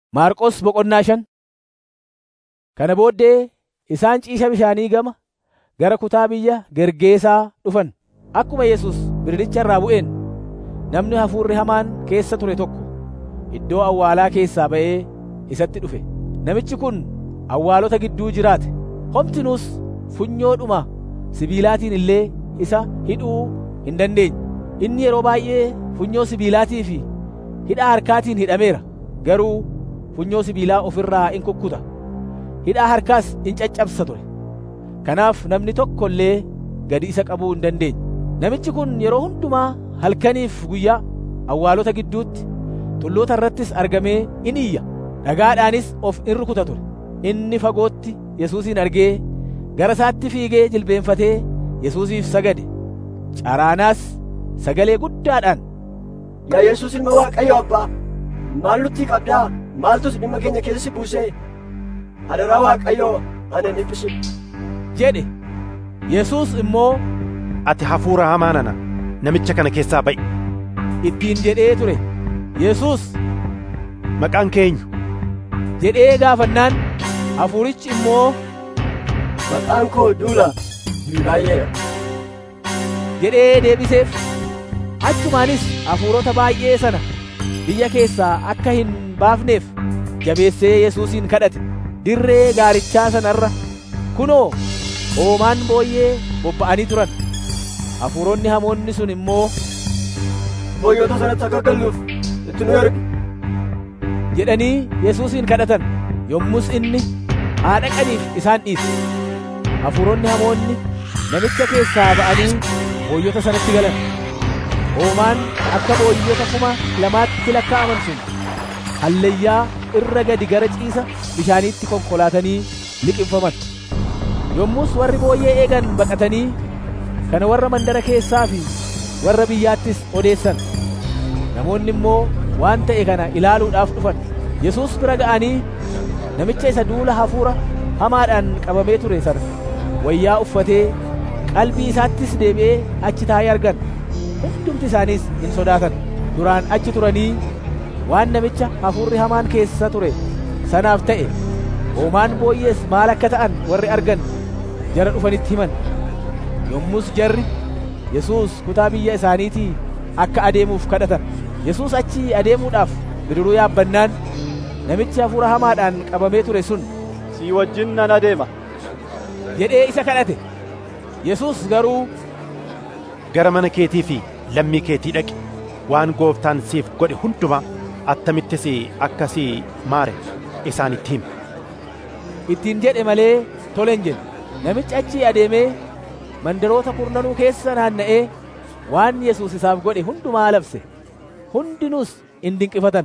Maarqos boqonnaa 5. Kana booddee isaan ciisha bishaanii gama gara kutaa biyya Gergeesaa dhufan. Akkuma Yesuus birdicha irraa bu'een namni hafuurri hamaan keessa ture tokko iddoo awwaalaa keessaa ba'ee isatti dhufe. Namichi kun awwaalota gidduu jiraate. Homtinuus funyoodhuma sibiilaatiin illee isa hidhuu hin dandeenye. Inni yeroo baay'ee funyoo sibiilaatii fi hidhaa harkaatiin hidhameera. Garuu funyoo sibiilaa ofirraa in kukkuta, hidhaa harkaas in caccabsa ture. Kanaaf namni tokko illee gadi isa qabuu hin dandeenye. Namichi kun yeroo hundumaa halkaniif guyyaa awwaalota gidduutti, tulloota irrattis argamee in iyya, dhagaadhaanis of in rukuta ture. Inni fagootti Yesuusin argee gara isaatti fiigee jilbeenfatee Yesuusiif sagade. Caraanaas sagalee guddaadhaan, Yaa Yesuus ilma Waaqayyo Abbaa, maal nutti qabdaa? Maaltus dhimma keenya keessa si buusee? Adaraa Waaqayyoo ana ni dhiisi jedhe. Yesuus immoo, Ati hafuura hamaa nana namicha kana keessaa ba'i ittiin jedhee ture. Yesuus, Maqaan keenyu jedhee gaafannaan hafuurichi immoo, Maqaan koo Duula baay'eedha jedhee deebiseef. Achumaanis hafuurota baay'ee sana biyya keessaa akka hin baafneef jabeessee Yesuusin kadhate. Dirree gaarichaa sanarra kunoo hoomaan booyyee bobba'anii turan. Hafuuronni hamoonni sun immoo, booyyota sanatti akka galluuf itti nu ergi jedhanii Yesuusin kadhatan. Yommus inni haa dhaqaniif isaan dhiise. Hafuuronni hamoonni namicha keessaa ba'anii booyyota sanatti galan. Hoomaan akka booyyota 2,000tti lakkaa'aman sun hallayyaa irra gadi gara ciisa bishaaniitti konkolaatanii liqimfaman. Yommus warri booyyee eegan baqatanii kana warra mandara keessaa fi warra biyyaattis odeessan. Namoonni immoo waan ta'e kana ilaaluudhaaf dhufan. Yesuus bira ga'anii namicha isa duula hafuura hamaadhaan qabamee ture sana wayyaa uffatee qalbii isaattis deebi'ee achi taa'ee argan. Hundumti isaaniis in sodaatan. Duraan achi turanii waan namicha hafuurri hamaan keessa ture sanaaf ta'e, hoomaan booyyees maal akka ta'an warri argan jara dhufanitti himan. Yommus jarri Yesuus kutaa biyya isaaniitii akka adeemuuf kadhatan. Yesuus achi adeemuudhaaf bidiruu yaabbannaan namichi hafuura hamaadhaan qabamee ture sun, Si wajjin nan adeema jedhee isa kadhate. Yesuus garuu, gara mana keetii fi lammii keetii dhaqi. Waan gooftaan siif godhe hundumaa attamittis akka si maare isaanitti himi ittiin jedhe malee tole hin jenne. Namichi achii adeemee mandaroota kurnanuu keessa naanna'ee waan Yesuus isaaf godhe hundumaa labse. Hundinuus in dinqifatan.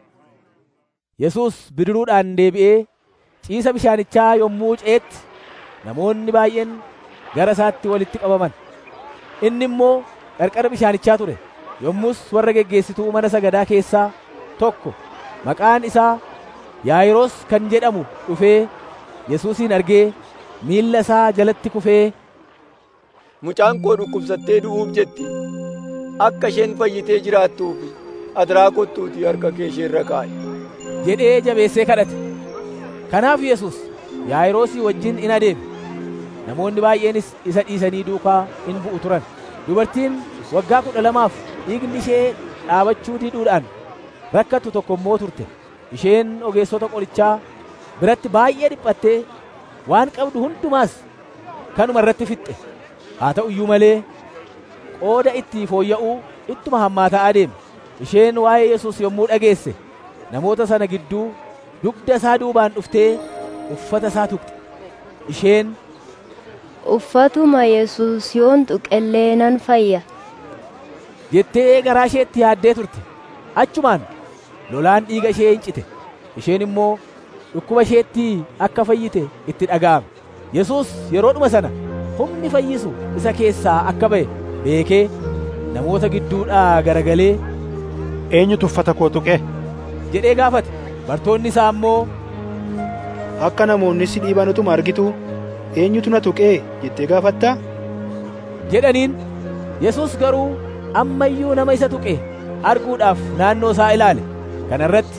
Yesuus bidiruudhaan deebi'ee ciisa bishaanichaa yommuu ce'etti namoonni baay'een gara isaatti walitti qabaman. Inni immoo qarqara bishaanichaa ture. Yommus warra geggeessituu mana sagadaa keessaa tokko maqaan isaa Yaa'iroos kan jedhamu dhufee Yesuusin argee miilla isaa jalatti kufee, Mucaan koo dhukkubsattee du'uuf jetti. Akka isheen fayyitee jiraattuuf adaraa kottuutii harka kee ishee irra kaa'i jedhee jabeessee kadhate. Kanaaf Yesuus Yaa'iroosii wajjin in adeeme. Namoonni baay'eenis isa dhiisanii duukaa in bu'u turan. Dubartiin waggaa 12 dhiigni ishee dhaabachuu diduudhaan rakkattu tokko immoo turte. Isheen ogeessota qorichaa biratti baay'ee dhiphattee waan qabdu hundumaas kanuma irratti fixxe. Haa ta'u iyyuu malee qooda itti fooyya'uu ittuma hammaataa adeeme. Isheen waa'ee Yesuus yommuu dhageesse namoota sana gidduu dugda isaa duubaan dhuftee uffata isaa tuqxe. Isheen, Uffatuma Yesuus yoon tuqellee nan fayya jettee garaa isheetti yaaddee turte. Achumaan lolaan dhiiga ishee hin cite. Isheen immoo dhukkuba isheetti akka fayyite itti dhaga'ame. Yesuus yeroodhuma sana humni fayyisu isa keessaa akka ba'e beekee namoota gidduudhaa garagalee, Eenyutu uffata koo tuqe jedhee gaafate. Bartoonni isaa immoo, Akka namoonni si dhiiban utuma argitu eenyutu na tuqee jettee gaafattaa jedhaniin. Yesuus garuu amma iyyuu nama isa tuqe arguudhaaf naannoo isaa ilaale. Kana irratti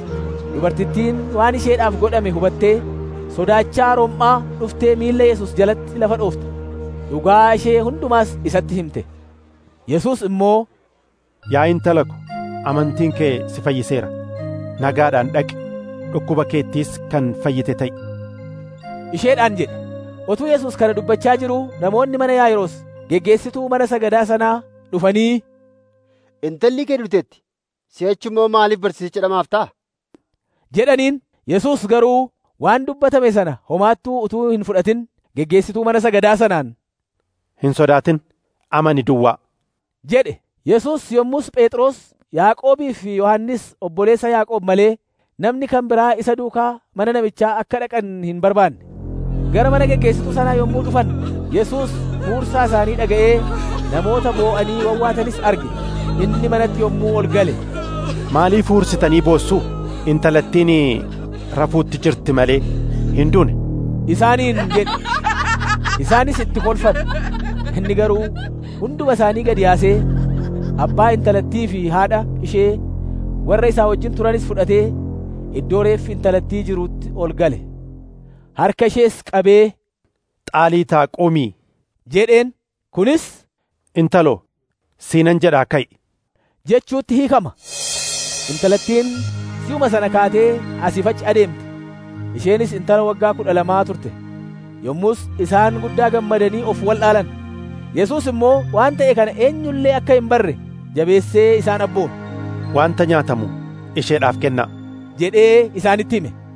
Dubartittiin waan isheedhaaf godhame hubattee sodaachaa rom'aa dhuftee miilla Yesuus jalatti lafa dhoofte. Dhugaa ishee hundumaas isatti himte. Yesuus immoo, Yaa intala ko, amantiin kee si fayyiseera. Nagaadhaan dhaqi, dhukkuba keettiis kan fayyite ta'i. Isheedhaan jedhe. Otuu Yesuus kana dubbachaa jiruu namoonni mana Yaa'iroos geggeessituu mana sagadaa sanaa dhufanii, Intalli kee duuteetti, si'achi immoo maaliif barsiisicha jedhamaaf ta'a? jedhaniin. Yesuus garuu waan dubbatame sana homaattuu utuu hin fudhatin geggeessituu mana sagadaa sanaan, Hin sodaatin, amani duwwaa jedhe. Yesuus yommus Phexros, Yaaqoobii fi Yohannis obboleessa Yaaqoob malee namni kan biraa isa duukaa mana namichaa akka dhaqan hin barbaanne. Gara mana geggeessituu sanaa yommuu dhufan Yesuus huursaa isaanii dhaga'ee namoota boo'anii wawwaatanis arge. Inni manatti yommuu ol gale, Maaliif huursitanii boossuu? Intalattiin rafuutti jirti malee hin duune isaaniin jedhe. Isaanis itti kolfan. Inni garuu hunduma isaanii gad yaasee abbaa intalattii fi haadha ishee warra isaa wajjin turanis fudhatee iddoo reeffi intalattii jiruutti ol gale. Harka ishees qabee, Xaaliitaa qumii jedheen. Kunis intaloo siinan jedhaa ka'i jechuutti hiikama. Intalattiin si'uma sana kaatee asiif achi adeemte. Isheenis intala waggaa 12 turte. Yommus isaan guddaa gammadanii of wal'aalan. Yesuus immoo waan ta'e kana eenyullee akka hin barre jabeessee isaan abboome. Wanta nyaatamu isheedhaaf kennaa jedhee isaanitti hime.